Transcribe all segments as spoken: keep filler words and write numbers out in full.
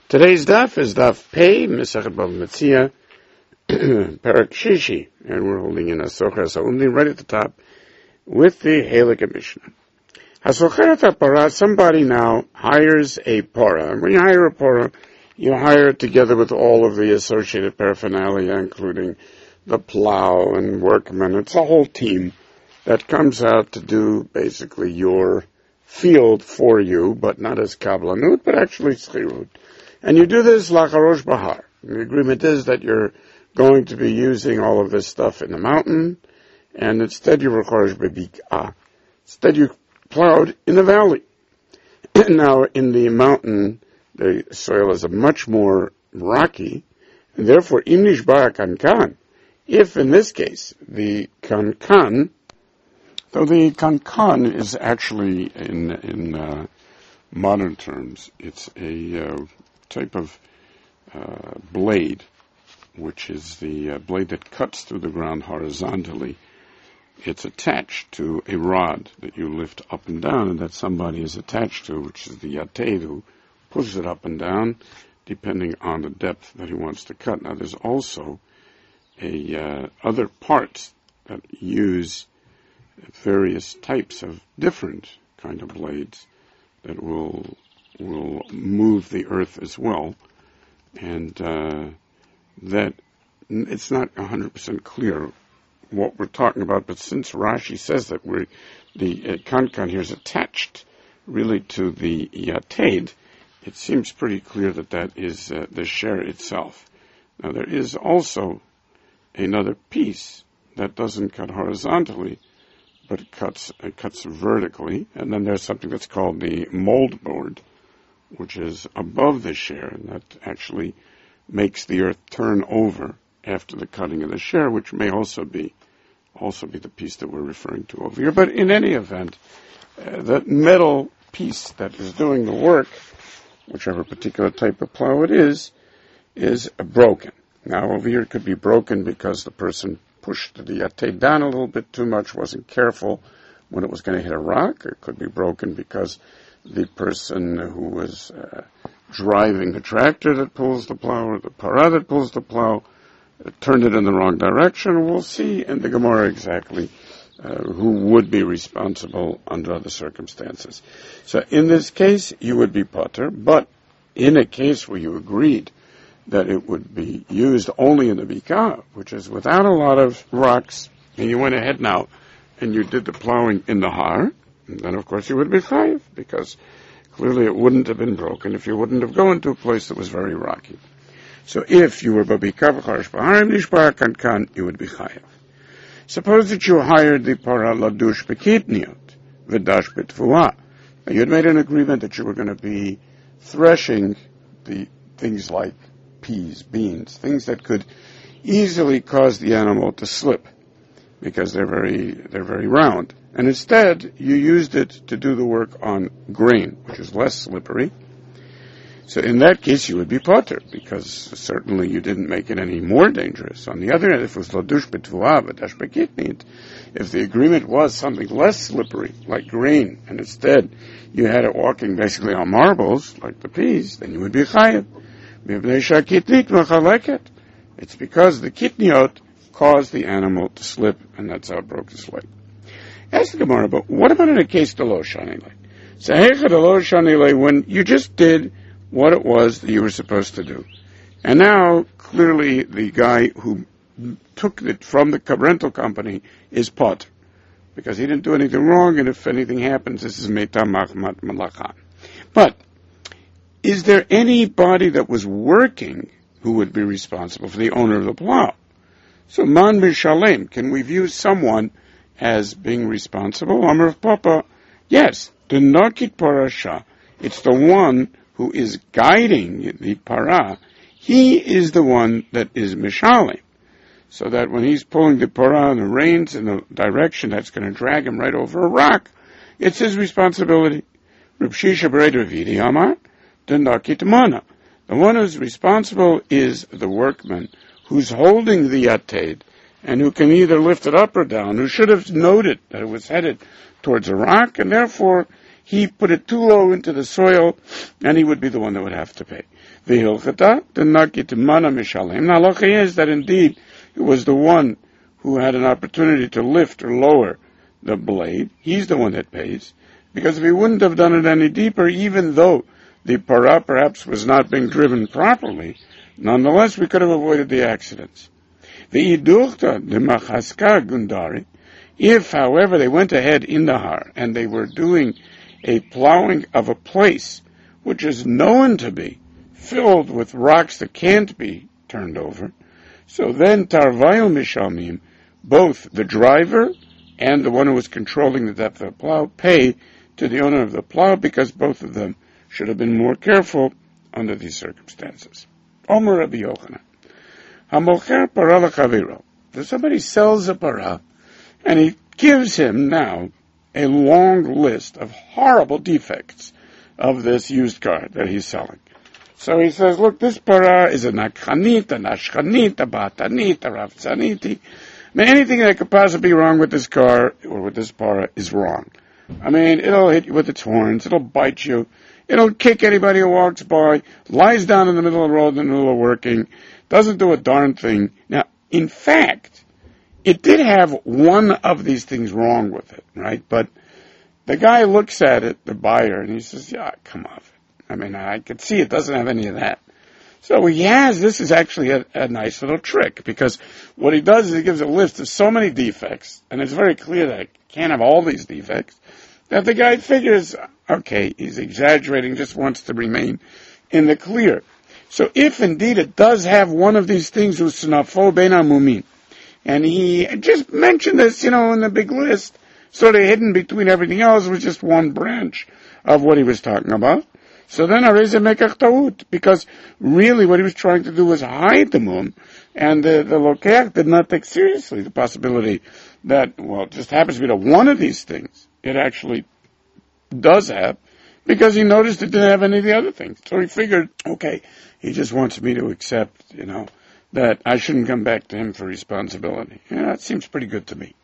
Today's daf is daf Pei, Mesechet Bava Metzia, Parak Shishi, and we're holding in a Socher Sa'undi right at the top with the Halakha Mishnah. HaSocheret HaPara, somebody now hires a para, and when you hire a para, you hire it together with all of the associated paraphernalia, including the plow and workmen. It's a whole team that comes out to do basically your field for you, but not as kablanut, but actually schirut. And you do this lacharosh bahar. The agreement is that you're going to be using all of this stuff in the mountain, and instead you recharosh bebik'ah. Instead you plowed in the valley. Now in the mountain, the soil is a much more rocky, and therefore im nishbar kankan. If in this case the kankan, though the kankan is actually in in uh, modern terms, it's a uh, type of uh, blade, which is the uh, blade that cuts through the ground horizontally. It's attached to a rod that you lift up and down, and that somebody is attached to, which is the yated, who pushes it up and down, depending on the depth that he wants to cut. Now, there's also a uh, other parts that use various types of different kind of blades that will will move the earth as well, and uh, that it's not one hundred percent clear what we're talking about, but since Rashi says that we're, the uh, kankan here is attached really to the yated, it seems pretty clear that that is uh, the sher itself. Now there is also another piece that doesn't cut horizontally, but it cuts, it cuts vertically, and then there's something that's called the mold board, which is above the sher, and that actually makes the earth turn over after the cutting of the sher, which may also be also be the piece that we're referring to over here. But in any event, uh, the metal piece that is doing the work, whichever particular type of plow it is, is broken. Now over here it could be broken because the person pushed the yated down a little bit too much, wasn't careful when it was going to hit a rock. It could be broken because the person who was uh, driving the tractor that pulls the plow, or the para that pulls the plow, uh, turned it in the wrong direction. We'll see in the Gemara exactly uh, who would be responsible under other circumstances. So in this case, you would be potter, but in a case where you agreed that it would be used only in the bikah, which is without a lot of rocks, and you went ahead now and you did the plowing in the har, and then of course you would be chayiv, because clearly it wouldn't have been broken if you wouldn't have gone to a place that was very rocky. So if you were babikah v'charash b'harim nishbar kankan, you would be chayiv. Suppose that you hired the para ladush b'kitniot v'dash b'tvuah. You had made an agreement that you were going to be threshing the things like peas, beans, things that could easily cause the animal to slip because they're very they're very round. And instead, you used it to do the work on grain, which is less slippery. So in that case, you would be potter, because certainly you didn't make it any more dangerous. On the other hand, if it was ladush b'tvuah v'dash b'kitnit, if the agreement was something less slippery, like grain, and instead you had it walking basically on marbles, like the peas, then you would be chayav. It's because the kitniot caused the animal to slip, and that's how it broke its leg. Ask the Gemara, but what about in a case to lo shanile? So lo shanile, when you just did what it was that you were supposed to do, and now clearly the guy who took it from the rental company is pot, because he didn't do anything wrong, and if anything happens, this is meta machmat malacha. But is there anybody that was working who would be responsible for the owner of the plow? So man mishalem, can we view someone as being responsible? Amar of Papa, yes, the nakit parasha, it's the one who is guiding the para. He is the one that is mishalem, so that when he's pulling the para and the reins in the direction that's going to drag him right over a rock, it's his responsibility. Reb Shisha b'rei Ravidi Amar, the nakit mana. The one who's responsible is the workman who's holding the yated, and who can either lift it up or down, who should have noted that it was headed towards a rock, and therefore he put it too low into the soil, and he would be the one that would have to pay. The hilchata, the nakit mana mishalem. Now, halacha is that indeed it was the one who had an opportunity to lift or lower the blade. He's the one that pays, because if he wouldn't have done it any deeper, even though the para perhaps was not being driven properly, nonetheless we could have avoided the accidents. The idurta, the machaska gundari, if, however, they went ahead in the har and they were doing a plowing of a place which is known to be filled with rocks that can't be turned over, so then tarvayu mishamim, both the driver and the one who was controlling the depth of the plow pay to the owner of the plow, because both of them should have been more careful under these circumstances. Omer Rabbi Yochanan, hamocher para l'chaviro. If somebody sells a para, and he gives him now a long list of horrible defects of this used car that he's selling. So he says, look, this para is a nakhanit, a nashchanit, a batanit, a ravtzaniti. I mean, anything that could possibly be wrong with this car or with this para is wrong. I mean, it'll hit you with its horns, it'll bite you, it'll kick anybody who walks by, lies down in the middle of the road in the middle of working, doesn't do a darn thing. Now, in fact, it did have one of these things wrong with it, right? But the guy looks at it, the buyer, and he says, yeah, come off it. I mean, I could see it doesn't have any of that. So he has, this is actually a, a nice little trick, because what he does is he gives a list of so many defects, and it's very clear that it can't have all these defects, that the guy figures, okay, he's exaggerating, just wants to remain in the clear. So if indeed it does have one of these things, usnafo ben amumin, and he just mentioned this, you know, in the big list, sort of hidden between everything else, was just one branch of what he was talking about. So then Areza mekach ta'ut, because really what he was trying to do was hide the mum, and the, the lokeach did not take seriously the possibility that, well, it just happens to be that one of these things it actually does have, because he noticed it didn't have any of the other things. So he figured, okay, he just wants me to accept, you know, that I shouldn't come back to him for responsibility. Yeah, that seems pretty good to me.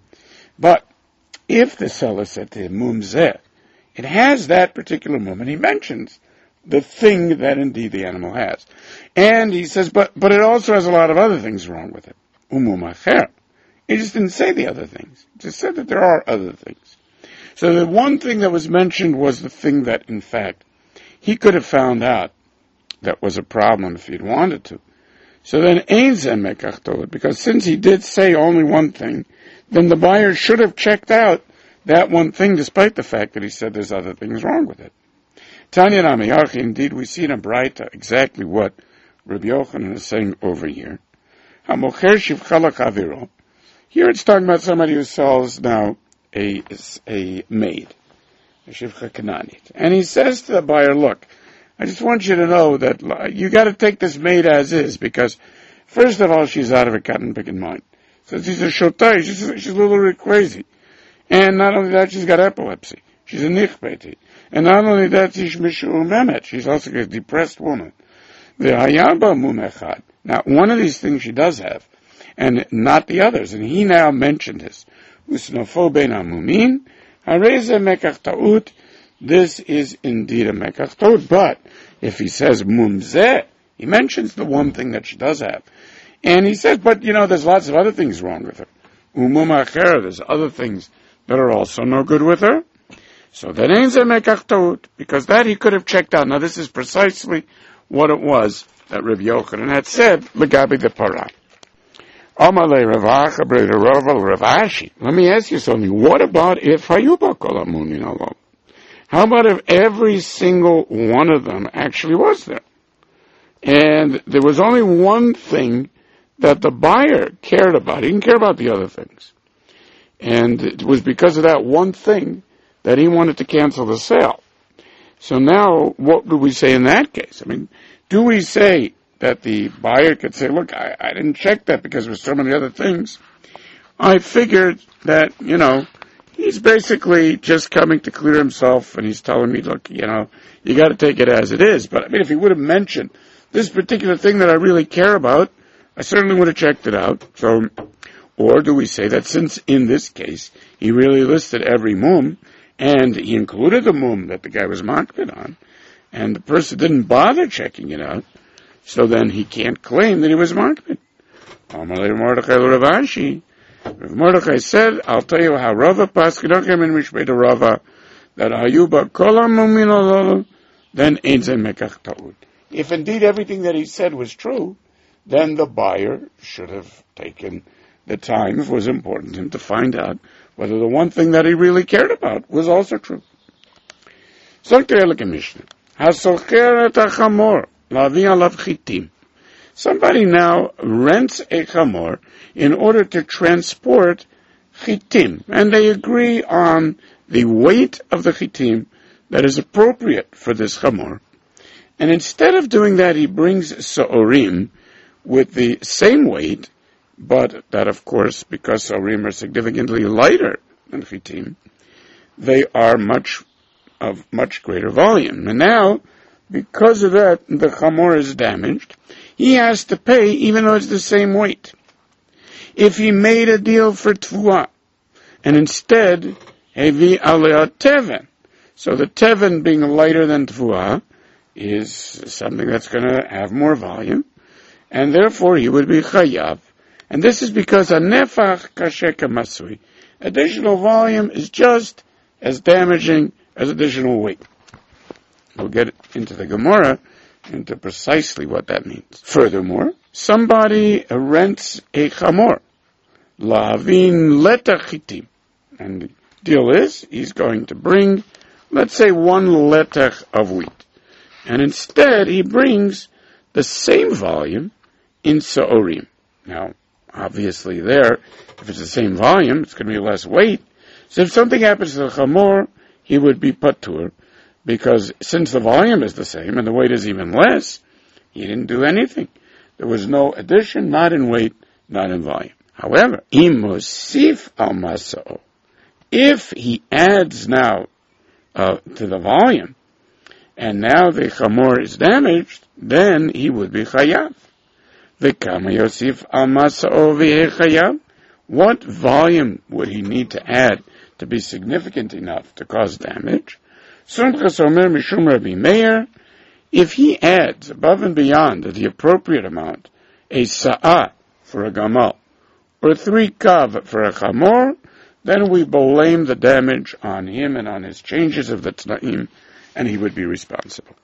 But if the seller said to him, mum zeh, it has that particular mum, and he mentions the thing that indeed the animal has. And he says, but but it also has a lot of other things wrong with it. Umum acher. He just didn't say the other things. He just said that there are other things. So the one thing that was mentioned was the thing that, in fact, he could have found out that was a problem if he'd wanted to. So then, ein zeh mekach ta'ut, because since he did say only one thing, then the buyer should have checked out that one thing, despite the fact that he said there's other things wrong with it. Tanya Namiyachi, indeed, we see in a Braita exactly what Rabbi Yochanan is saying over here. Hamocher shivcha l'chaviro. Here it's talking about somebody who sells now a, a maid, a shivcha kananit. And he says to the buyer, look, I just want you to know that you got to take this maid as is, because first of all, she's out of her cotton picking mind. So she's a shotai, she's, she's a little bit crazy. And not only that, she's got epilepsy. She's a nichbeti. And not only that, she's mishur memet. She's also a depressed woman. The hayaba mumechad. Now, one of these things she does have, and not the others. And he now mentioned this. Usnofo ben amumin, hareze mekach ta'ut. This is indeed a mekach ta'ut. But if he says mumzeh, he mentions the one thing that she does have. And he says, but you know, there's lots of other things wrong with her. Umum acher, there's other things that are also no good with her. So that ain't zeh mekach ta'ut, because that he could have checked out. Now this is precisely what it was that Rabbi Yochanan had said, Legabi the Parah. Amalei Rav Acha, Rav Ashi. Let me ask you something. What about if Hayuba Kol Amunin Alon? How about if every single one of them actually was there? And there was only one thing that the buyer cared about. He didn't care about the other things. And it was because of that one thing that he wanted to cancel the sale. So now, what do we say in that case? I mean, do we say that the buyer could say, look, I, I didn't check that because there were so many other things. I figured that, you know, he's basically just coming to clear himself, and he's telling me, look, you know, you got to take it as it is. But I mean, if he would have mentioned this particular thing that I really care about, I certainly would have checked it out. So, or do we say that since in this case he really listed every mum, and he included the mum that the guy was makbid on, and the person didn't bother checking it out, so then he can't claim that he was makbid. Amalei Mordechai Rav Ashi. Rav Mordechai said, I'll tell you how Rava Paskidochem in Mishpei de Rava, that Hayuba Kolam Mumin Ololu, then Ein Ze Mekach Ta'ud. If indeed everything that he said was true, then the buyer should have taken the time, if it was important to him, to find out whether the one thing that he really cared about was also true. Sagt der Ehrliche Mishnah, HaSocher et HaChamor, Lavi Alav Chitim. Somebody now rents a chamor in order to transport chitim, and they agree on the weight of the chitim that is appropriate for this chamor. And instead of doing that, he brings sa'orim with the same weight, but that, of course, because sa'orim are significantly lighter than chitim, they are much of much greater volume. And now, because of that, the chamor is damaged. He has to pay even though it's the same weight. If he made a deal for tfuah, and instead, hevi aleh teven, so the teven being lighter than tfuah is something that's going to have more volume, and therefore he would be chayav. And this is because a nefach kasher kamasui, additional volume is just as damaging as additional weight. We'll get into the Gemara into precisely what that means. Furthermore, somebody rents a chamor, lavin letach, and the deal is he's going to bring, let's say, one letach of wheat, and instead he brings the same volume in sa'orim. Now, obviously, there, if it's the same volume, it's going to be less weight. So if something happens to the chamor, he would be patur, because since the volume is the same and the weight is even less, he didn't do anything. There was no addition, not in weight, not in volume. However, imosif al masa'o, if he adds now uh, to the volume, and now the chamor is damaged, then he would be chayav. V'kama yosif al masa'o v'yeh chayav. What volume would he need to add to be significant enough to cause damage? Sumchas Omer Mishum Rabbi Meir, if he adds above and beyond the appropriate amount, a sa'ah for a gamal, or three kav for a chamor, then we blame the damage on him and on his changes of the t'na'im, and he would be responsible.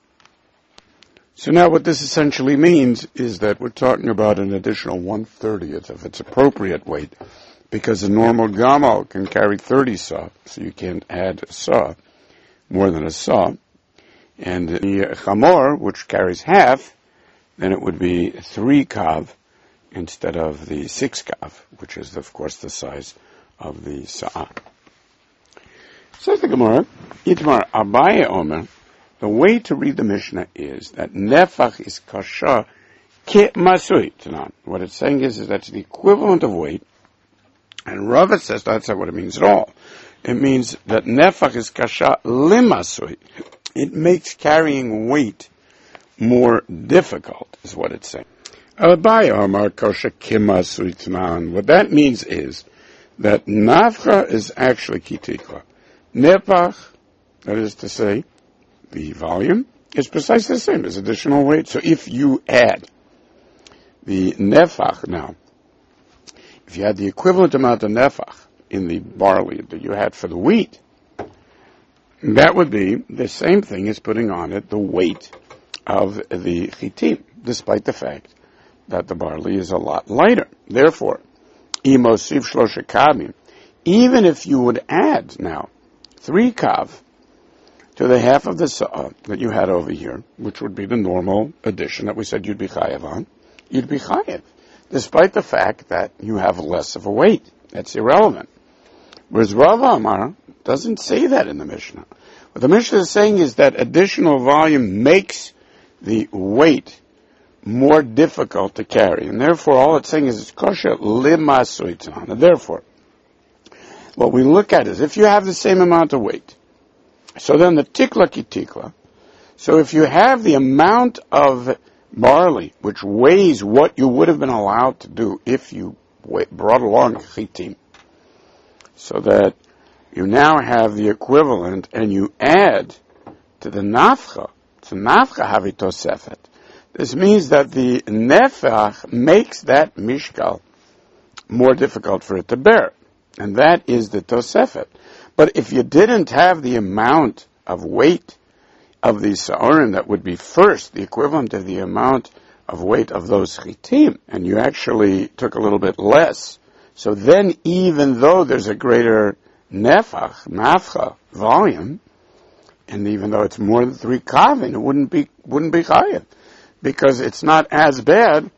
So now what this essentially means is that we're talking about an additional one thirtieth of its appropriate weight, because a normal gamal can carry thirty saw, so you can't add a saw, more than a saw. And the chamor, which carries half, then it would be three kav instead of the six kav, which is, of course, the size of the sa'ah. Says the Gemara, Itmar Abaye Omer, the way to read the Mishnah is that nefach is kasha ke masui. What it's saying is, is that's the equivalent of weight, and Rava says that's not what it means at all. It means that nefach is kasha limasui. It makes carrying weight more difficult, is what it's saying. What that means is that nafcha is actually kitikla. Nefach, that is to say, the volume, is precisely the same as additional weight. So if you add the nefach now, if you had the equivalent amount of nefach in the barley that you had for the wheat, that would be the same thing as putting on it the weight of the chitim, despite the fact that the barley is a lot lighter. Therefore, imosiv shlosha kavim, even if you would add now three kav to the half of the sa'ah that you had over here, which would be the normal addition that we said you'd be chayav on, you'd be chayav, despite the fact that you have less of a weight. That's irrelevant. Whereas Rav Amar doesn't say that in the Mishnah. What the Mishnah is saying is that additional volume makes the weight more difficult to carry, and therefore all it's saying is it's kosher limasuitan. And therefore, what we look at is if you have the same amount of weight, so then the tikla ki tikla, so if you have the amount of barley which weighs what you would have been allowed to do if you brought along chitim, so that you now have the equivalent, and you add to the nafcha, to nafcha havi tosefet. This means that the nefach makes that mishkal more difficult for it to bear, and that is the tosefet. But if you didn't have the amount of weight of the sa'orim that would be first, the equivalent of the amount of weight of those chitim, and you actually took a little bit less, so then even though there's a greater nefach, nafcha, volume, and even though it's more than three kavim, it wouldn't be, wouldn't be chayav, because it's not as bad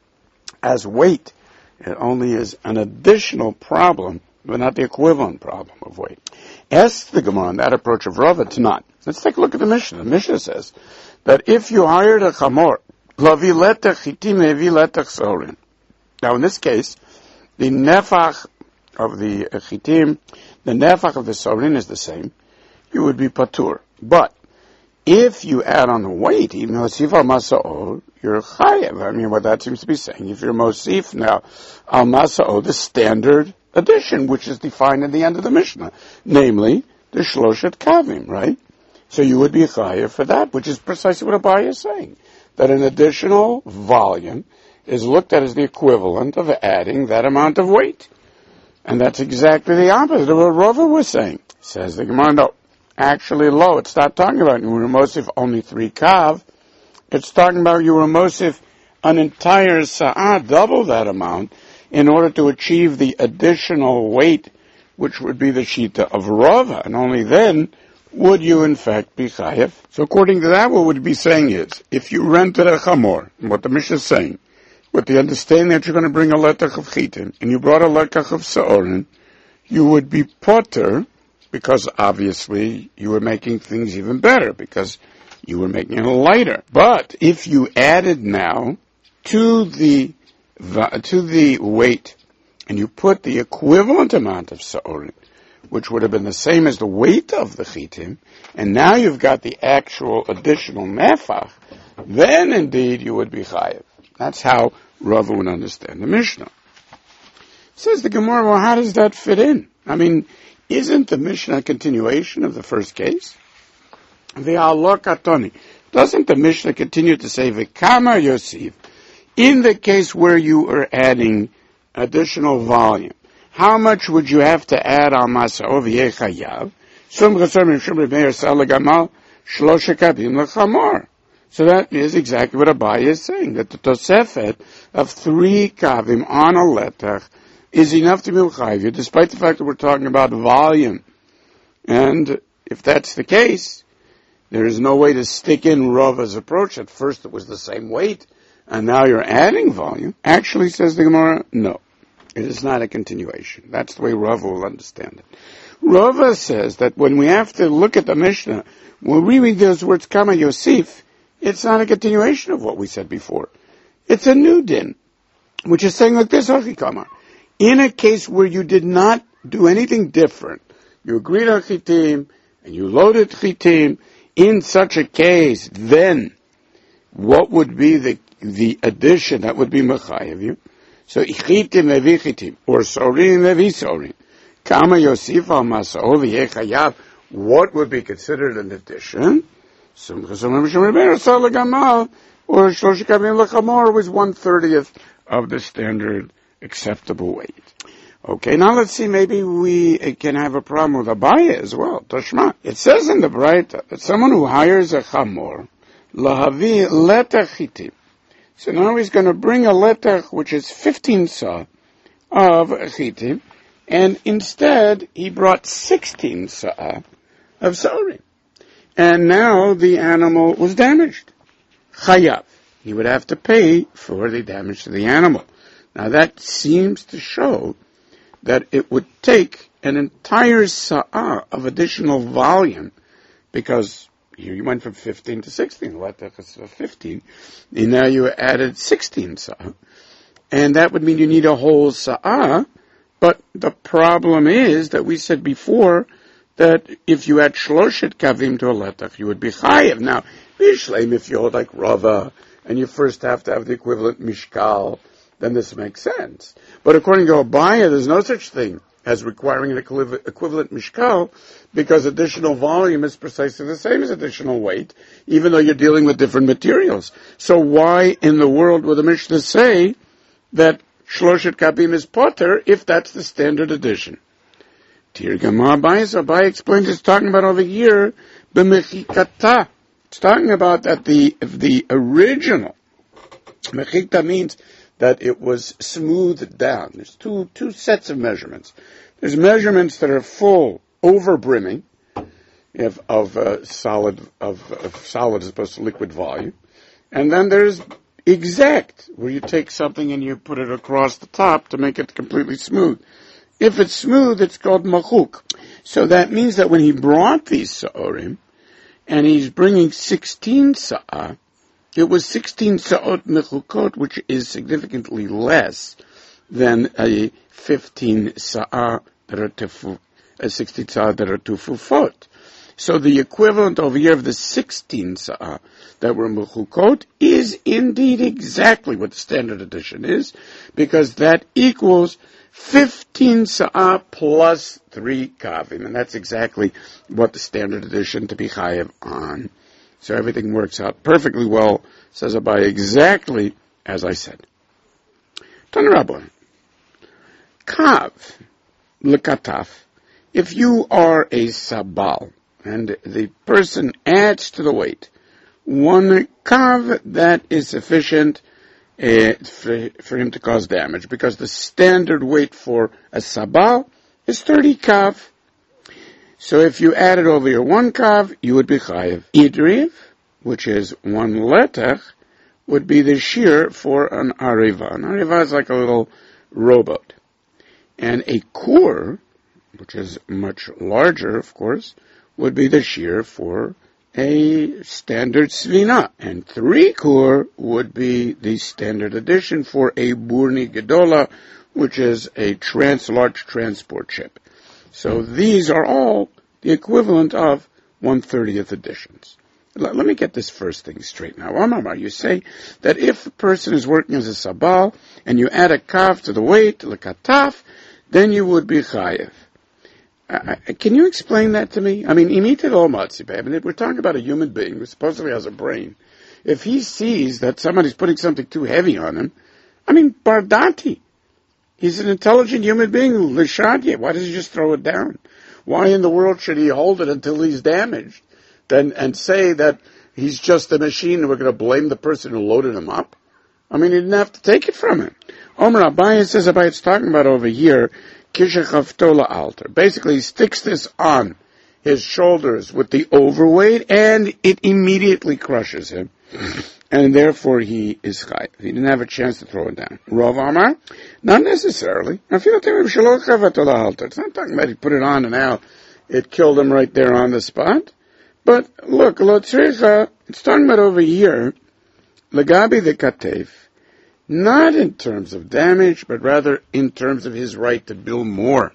as weight. It only is an additional problem, but not the equivalent problem of weight. Ask the Gemara on that approach of Rava to not. Let's take a look at the Mishnah. The Mishnah says that if you hired a chamor, lavi letech chitim levi letech sorin. Now in this case, the nefach of the chitim, the nefach of the sorin is the same. You would be patur. But if you add on the weight, even mosif al masa'o, you're chayev. I mean, what that seems to be saying, if you're mosif now al masa'o, the standard addition, which is defined at the end of the Mishnah, namely the shloshet kavim, right? So you would be chayev for that, which is precisely what Abaye is saying, that an additional volume is looked at as the equivalent of adding that amount of weight. And that's exactly the opposite of what Rava was saying. Says the Gemara, no, actually, lo, it's not talking about you were mosif only three kav. It's talking about you were mosif an entire sa'ah, double that amount, in order to achieve the additional weight, which would be the shita of Rava, and only then would you in fact be chayev. So according to that, what we'd be saying is, if you rented a chamor, what the Mishnah is saying, with the understanding that you're going to bring a lekach of chitim, and you brought a lekach of sa'orin, you would be potter, because obviously you were making things even better, because you were making it lighter. But if you added now to the to the weight, and you put the equivalent amount of sa'orim, which would have been the same as the weight of the chitim, and now you've got the actual additional nefach, then indeed you would be chayev. That's how Rava would understand the Mishnah. Says the Gemara, well, how does that fit in? I mean, isn't the Mishnah a continuation of the first case? The Allah katoni. Doesn't the Mishnah continue to say, V'kama Yosef, in the case where you are adding additional volume, how much would you have to add on Masa'o v'yechayav? Sum chasar min shum b'meir salagamal shlosha kabim l'chamor. So that is exactly what Abaye is saying, that the tosefet of three kavim on a letach is enough to be l'chayv, despite the fact that we're talking about volume. And if that's the case, there is no way to stick in Rava's approach. At first it was the same weight, and now you're adding volume. Actually, says the Gemara, no. It is not a continuation. That's the way Rava will understand it. Rava says that when we have to look at the Mishnah, when we read those words, Kama Yosef, it's not a continuation of what we said before. It's a new din, which is saying like this, Achikama. In a case where you did not do anything different, you agreed on chitim, and you loaded chitim, in such a case, then, what would be the the addition that would be mechayev you? So, chitim levi chitim, or sorin levi sorin. Kama Yosef al masa'o v'yechayav, what would be considered an addition? Or shloshikavim lechamor was one thirtieth of the standard acceptable weight. Okay, now let's see, maybe we can have a problem with Abaye as well. Tashma. It says in the Braita that someone who hires a chamor, lahavi letach chitim. So now he's going to bring a letach which is fifteen sa of chitim, and instead he brought sixteen sa of sorin. And now the animal was damaged. Chayav. He would have to pay for the damage to the animal. Now that seems to show that it would take an entire sa'ah of additional volume, because here you went from fifteen to sixteen, letach is fifteen, and now you added sixteen sa'ah. And that would mean you need a whole sa'ah, but the problem is that we said before that if you add shloshet kavim to a letach, you would be chayev. Now, bishleim, if you hold like Rava, and you first have to have the equivalent mishkal, then this makes sense. But according to Abaye, there's no such thing as requiring an equivalent, equivalent mishkal, because additional volume is precisely the same as additional weight, even though you're dealing with different materials. So why in the world would the Mishnah say that Shloshet Kabim is potter if that's the standard addition? Tirgama Abayis, Abai explains it's talking about over here, b'mechikata. It's talking about that the, the original, mechikta means that it was smoothed down. There's two, two sets of measurements. There's measurements that are full, over brimming, of, of uh, solid, of, of solid as opposed to liquid volume. And then there's exact, where you take something and you put it across the top to make it completely smooth. If it's smooth, it's called machuk. So that means that when he brought these sa'orim, and he's bringing sixteen sa'ah, it was sixteen sa'ot mechukot, which is significantly less than a fifteen sa'ah that are tefu, a sixteen sa'ah that are tufufot. So the equivalent over here of the sixteen sa'ah that were mechukot is indeed exactly what the standard edition is, because that equals fifteen sa'ah plus three kavim, and that's exactly what the standard edition to be chayev on. So everything works out perfectly well, says Abai, exactly as I said. Tan Rabban, kav lekataf. If you are a sabal and the person adds to the weight one kav, that is sufficient uh, for, for him to cause damage, because the standard weight for a sabal is thirty kav. So if you added over your one kav, you would be chayev. Idriv, which is one letach, would be the shear for an ariva. An ariva is like a little rowboat. And a kur, which is much larger, of course, would be the shear for a standard svina. And three kur would be the standard addition for a burni gedola, which is a trans, large transport ship. So these are all the equivalent of one thirtieth additions. Let, let me get this first thing straight now. Amar, you say that if a person is working as a sabal and you add a kav to the weight, lekataf, then you would be chayev. Uh, can you explain that to me? I mean, imited all matzibah. I mean, we're talking about a human being who supposedly has a brain. If he sees that somebody's putting something too heavy on him, I mean, bardati. He's an intelligent human being, l'shadye. Why does he just throw it down? Why in the world should he hold it until he's damaged? Then and say that he's just a machine and we're going to blame the person who loaded him up? I mean, he didn't have to take it from him. Omer Abaye says, Abaye's talking about over here, kishachaftola altar. Basically, he sticks this on his shoulders with the overweight, and it immediately crushes him. And therefore he is chayav. He didn't have a chance to throw it down. Rav Amar, not necessarily. It's not talking about he put it on and now it killed him right there on the spot. But look, lo tzricha, it's talking about over here, legabi the katev, not in terms of damage, but rather in terms of his right to build more.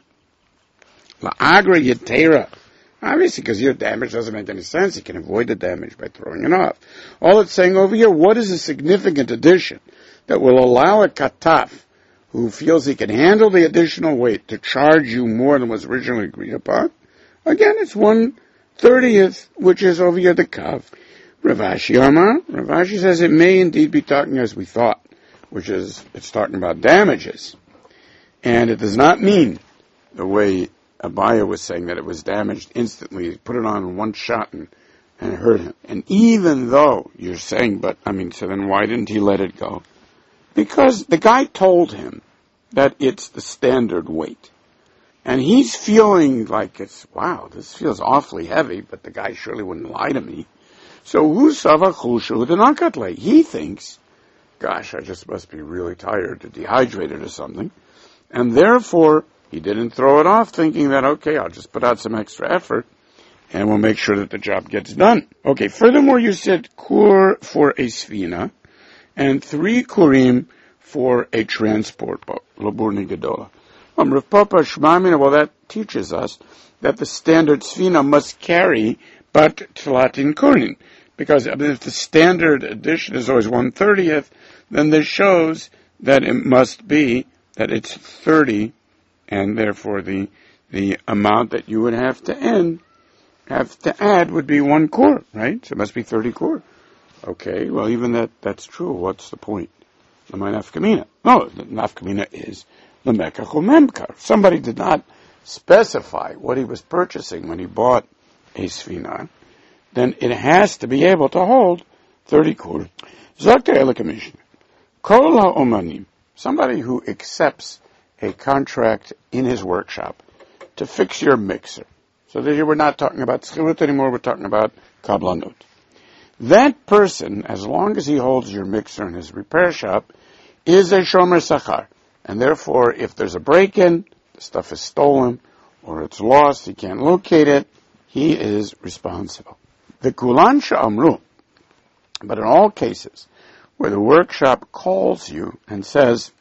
La'agra yetera. Obviously, because your damage doesn't make any sense. You can avoid the damage by throwing it off. All it's saying over here, what is a significant addition that will allow a kataf, who feels he can handle the additional weight, to charge you more than was originally agreed upon? Again, it's one thirtieth, which is over here the kav. Rav Ashi Amar, Rav Ashi says it may indeed be talking as we thought, which is, it's talking about damages. And it does not mean the way Abaye was saying that it was damaged instantly. He put it on in one shot and, and it hurt him. And even though you're saying, but, I mean, so then why didn't he let it go? Because the guy told him that it's the standard weight. And he's feeling like it's, wow, this feels awfully heavy, but the guy surely wouldn't lie to me. So Husava Chushu Danakatle, he thinks, gosh, I just must be really tired or dehydrated or something. And therefore, he didn't throw it off thinking that, okay, I'll just put out some extra effort and we'll make sure that the job gets done. Okay, furthermore, you said kur for a svina and three kurim for a transport boat, Laburni Gedola. Um, Rav Papa Shmamina, well, that teaches us that the standard svina must carry but tlatin kurim. Because I mean, if the standard addition is always one thirtieth, then this shows that it must be that it's thirty and therefore the the amount that you would have to end, have to add would be one kur, right? So it must be thirty kur. Okay, well even that, that's true. What's the point? L'may nafkamina. No, the nafkamina is l'mekach u'memkar. Somebody did not specify what he was purchasing when he bought a sfina, then it has to be able to hold thirty kur. Zok Ha'elek HaMishnah. Kol ha'omanim. Somebody who accepts a contract in his workshop to fix your mixer. So that we're not talking about schilut anymore, we're talking about kablanut. That person, as long as he holds your mixer in his repair shop, is a shomer sachar. And therefore, if there's a break-in, the stuff is stolen, or it's lost, he can't locate it, he is responsible. The kulan sha'amru. But in all cases where the workshop calls you and says,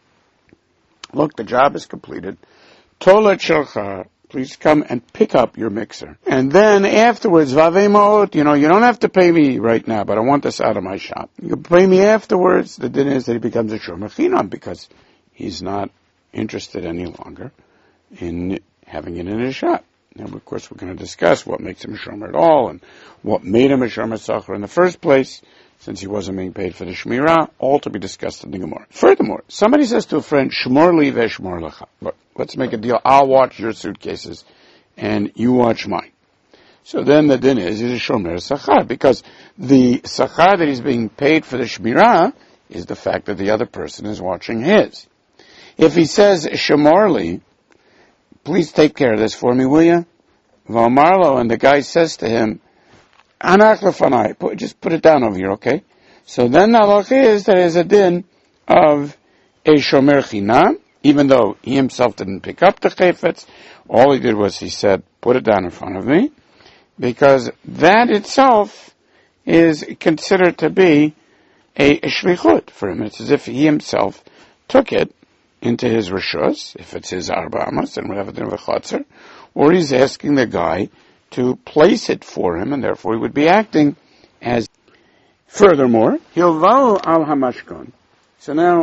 look, the job is completed, tolet shelcha, please come and pick up your mixer. And then afterwards, vavemot, you know, you don't have to pay me right now, but I want this out of my shop. You pay me afterwards. The din is that he becomes a shomer chinam because he's not interested any longer in having it in his shop. Now, of course, we're going to discuss what makes him a shomer at all and what made him a shomer sachar in the first place, since he wasn't being paid for the shmirah, all to be discussed in the Gemara. Furthermore, somebody says to a friend, shmor li ve'shmor lecha. Look, let's make a deal. I'll watch your suitcases, and you watch mine. So then the din is, he's a shomer sachar, because the sachar that he's being paid for the shmirah is the fact that the other person is watching his. If he says, shmor li, please take care of this for me, will you? V'amarlo, and the guy says to him, Anach lefanai, put, just put it down over here, okay? So then the halacha is that there's a din of a shomer chinam, even though he himself didn't pick up the chayfetz, all he did was he said, put it down in front of me, because that itself is considered to be a, a shlichut for him. It's as if he himself took it into his rishus, if it's his arba amos, and whatever din of a chotzer, or he's asking the guy to place it for him, and therefore he would be acting as. Furthermore, hilvao al hamashkon. So now,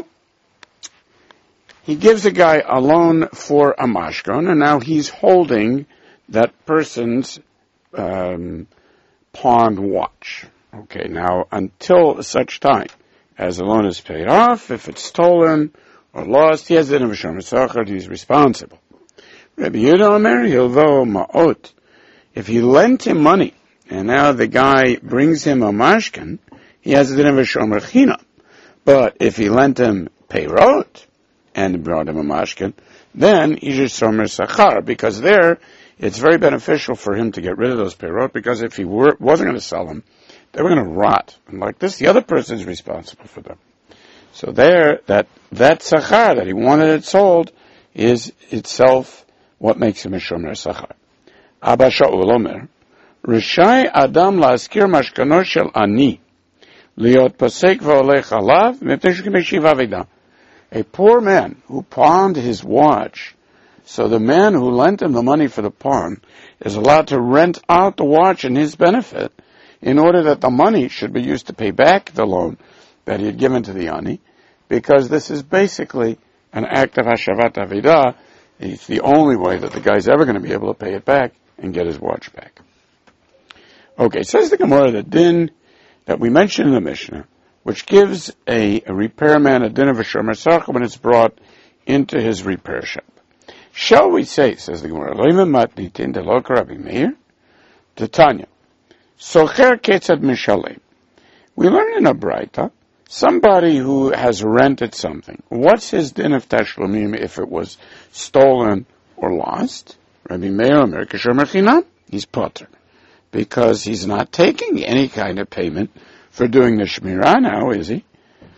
he gives a guy a loan for a mashkon, and now he's holding that person's um, pawned watch. Okay, now, until such time as the loan is paid off, if it's stolen or lost, he has the din of a shomer sachar, he's responsible. Rabbi Yehuda Omer, hilvao ma'ot. If he lent him money, and now the guy brings him a mashkan, he has a din of a shomer chinam. But if he lent him peirot, and brought him a mashkan, then he's a shomer sachar, because there, it's very beneficial for him to get rid of those peirot, because if he were, wasn't going to sell them, they were going to rot. And like this, the other person is responsible for them. So there, that, that sachar, that he wanted it sold, is itself what makes him a shomer sachar. Abba Shaul Omer, Rishai Adam la'askir mashkano shel ani, liot pasek v'olech alav, mipnei shekimei avida. A poor man who pawned his watch, so the man who lent him the money for the pawn is allowed to rent out the watch in his benefit in order that the money should be used to pay back the loan that he had given to the ani, because this is basically an act of hashavat avidah. It's the only way that the guy's ever going to be able to pay it back and get his watch back. Okay, says the Gemara, the din that we mentioned in the Mishnah, which gives a, a repairman a din of a shomer sachar when it's brought into his repair shop. Shall we say, says the Gemara, Loimim matnitin delok Rabbi Meir, Titania, socher ketzad mishalem. We learn in a braita, somebody who has rented something, what's his din of tashlumim if it was stolen or lost? Rabbi Meir Omer kasher chinam, he's potter, because he's not taking any kind of payment for doing the shmirah now, is he?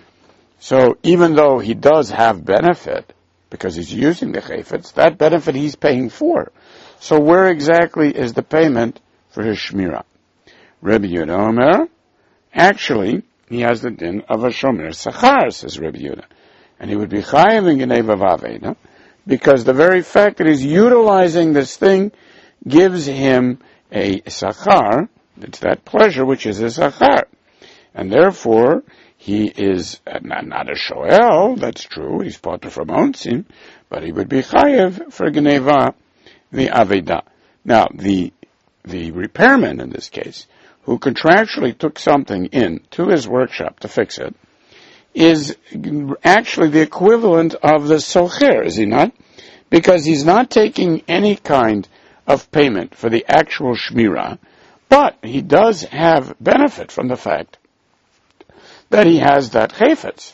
So even though he does have benefit, because he's using the chayfetz, that benefit he's paying for. So where exactly is the payment for his shmirah? Rabbi Yehuda Omer, actually, he has the din of a shomer sachar, says Rabbi Yehuda, and he would be chayav in geneva v'aveda, because the very fact that he's utilizing this thing gives him a sachar, it's that pleasure which is a sachar. And therefore, he is not, not a shoel, that's true, he's potter from onsim, but he would be chayev for geneva, the aveda. Now, the the repairman in this case, who contractually took something in to his workshop to fix it, is actually the equivalent of the socher, is he not? Because he's not taking any kind of payment for the actual shmirah, but he does have benefit from the fact that he has that chayfetz.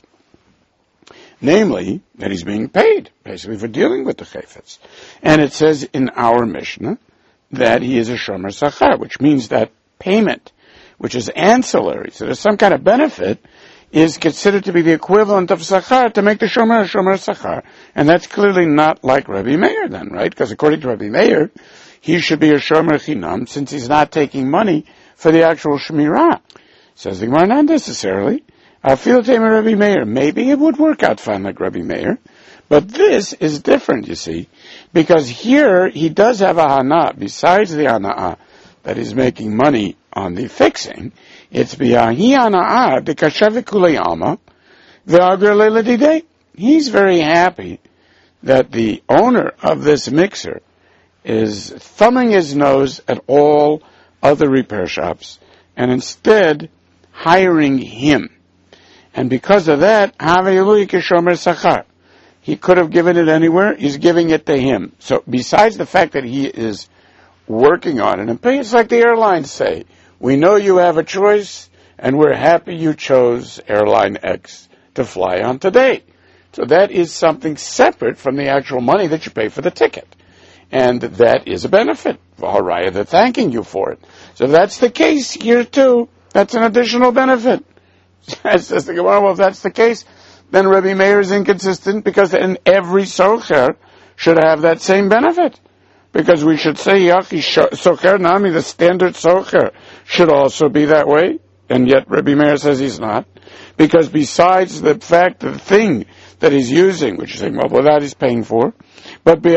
Namely, that he's being paid, basically, for dealing with the chayfetz. And it says in our Mishnah that he is a shomer sachar, which means that payment, which is ancillary, so there's some kind of benefit, is considered to be the equivalent of sachar to make the shomer a shomer sachar. And that's clearly not like Rabbi Meir then, right? Because according to Rabbi Meir, he should be a shomer chinam since he's not taking money for the actual shmirah. Says the Gemara, not necessarily. I feel Rabbi Meir. Maybe it would work out fine like Rabbi Meir. But this is different, you see, because here he does have a hana, besides the hana'ah that he's making money on the fixing. It's biyahi hana'ah de kashavikule alma ve'ager le'ledidei. He's very happy that the owner of this mixer is thumbing his nose at all other repair shops and instead hiring him. And because of that, Havayului Kishomer Sachar. He could have given it anywhere, he's giving it to him. So besides the fact that he is working on it, and it's like the airlines say, we know you have a choice, and we're happy you chose Airline X to fly on today. So that is something separate from the actual money that you pay for the ticket. And that is a benefit. Haraya, they're thanking you for it. So that's the case here too. That's an additional benefit. Says the Gemara, well, if that's the case, then Rabbi Meir is inconsistent because then every socher should have that same benefit. Because we should say, Yachi socher nami, the standard socher, should also be that way. And yet Rabbi Meir says he's not. Because besides the fact that the thing that he's using, which is saying, well, that he's paying for, but but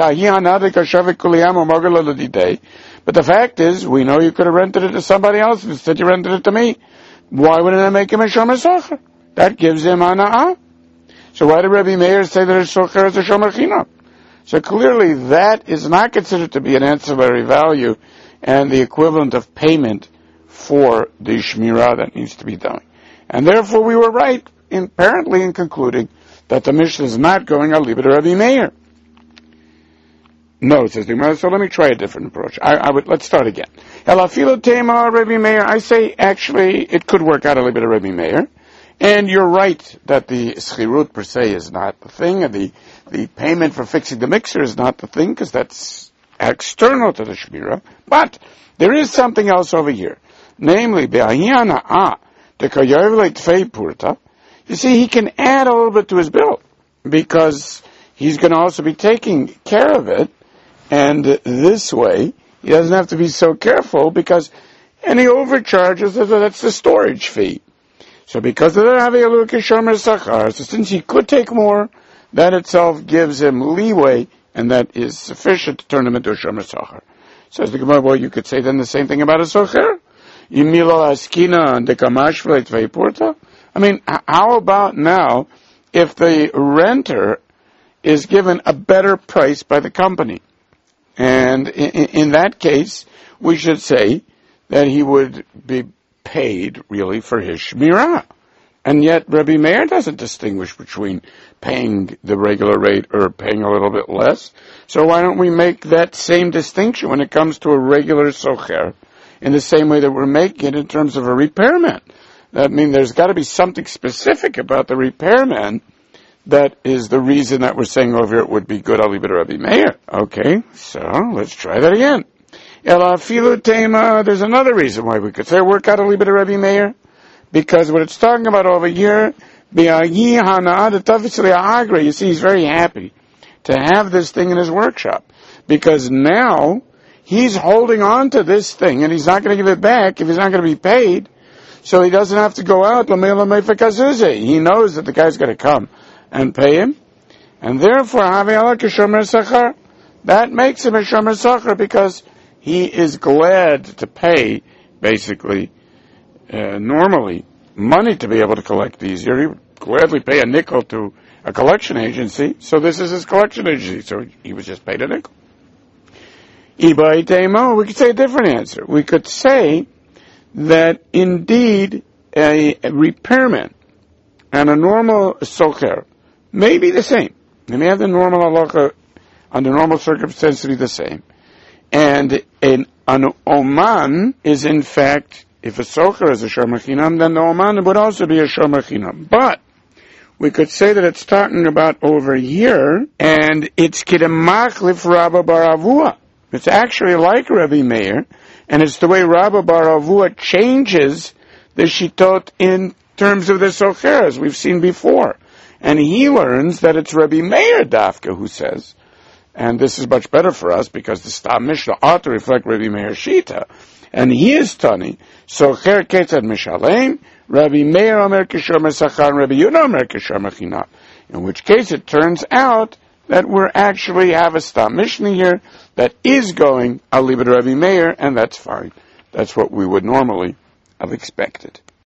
the fact is, we know you could have rented it to somebody else, instead you rented it to me. Why wouldn't I make him a shomer socher? That gives him hana'ah. So why did Rabbi Meir say that a socher is a shomer chinam? So clearly that is not considered to be an ancillary value and the equivalent of payment for the shmirah that needs to be done. And therefore we were right, in, apparently, in concluding that the Mishnah is not going al libet Rabbi Meir. No, says the Gemara, so let me try a different approach. I, I would, let's start again. Elafilo tema Rabbi Meir, I say actually it could work out a little bit of Rabbi Meir. And you're right that the schirut per se is not the thing, and the, the payment for fixing the mixer is not the thing, because that's external to the shmirah. But there is something else over here. Namely, be'ahiyana'ah de kayav tfei purta. You see, he can add a little bit to his bill, because he's going to also be taking care of it, and this way, he doesn't have to be so careful, because any overcharges, that's the storage fee. So because of that, so since he could take more, that itself gives him leeway, and that is sufficient to turn him into a shomer sachar. Says the Gemara, well, you could say then the same thing about a socher. I mean, how about now if the renter is given a better price by the company? And in, in that case, we should say that he would be paid really for his shmirah. And yet Rabbi Meir doesn't distinguish between paying the regular rate or paying a little bit less. So why don't we make that same distinction when it comes to a regular socher in the same way that we're making it in terms of a repairman? That means there's got to be something specific about the repairman that is the reason that we're saying over here it would be good ali b'd Rabbi Meir. Okay, so let's try that again. There's another reason why we could say work out a little bit of Rabbi Meir, because what it's talking about over here, you see, he's very happy to have this thing in his workshop, because now he's holding on to this thing and he's not going to give it back if he's not going to be paid, so he doesn't have to go out. He knows that the guy's going to come and pay him, and therefore that makes him a shomer sachar, because he is glad to pay, basically, uh, normally, money to be able to collect easier, he would gladly pay a nickel to a collection agency, so this is his collection agency, so he was just paid a nickel. We could say a different answer. We could say that indeed a, a repairman and a normal socher may be the same. They may have the normal halacha under normal circumstances the same. And an, an oman is in fact, if a socher is a shomer chinam, then the oman would also be a shomer chinam. But we could say that it's talking about over here, and it's kidemachlif Rabba bar Avua. It's actually like Rabbi Meir, and it's the way Rabba bar Avua changes the shitot in terms of the socher, as we've seen before. And he learns that it's Rabbi Meir Dafka who says, and this is much better for us because the Stam Mishnah ought to reflect Rabbi Meir Shita, and he is Tani, socher ketzad mishalem, Rabbi Meir Omer Kishomer Sachar, Rabbi Yuna Omer Kishomer Chinam. In which case it turns out that we actually have a Stam Mishnah here that is going Alibad Rabbi Meir, and that's fine. That's what we would normally have expected.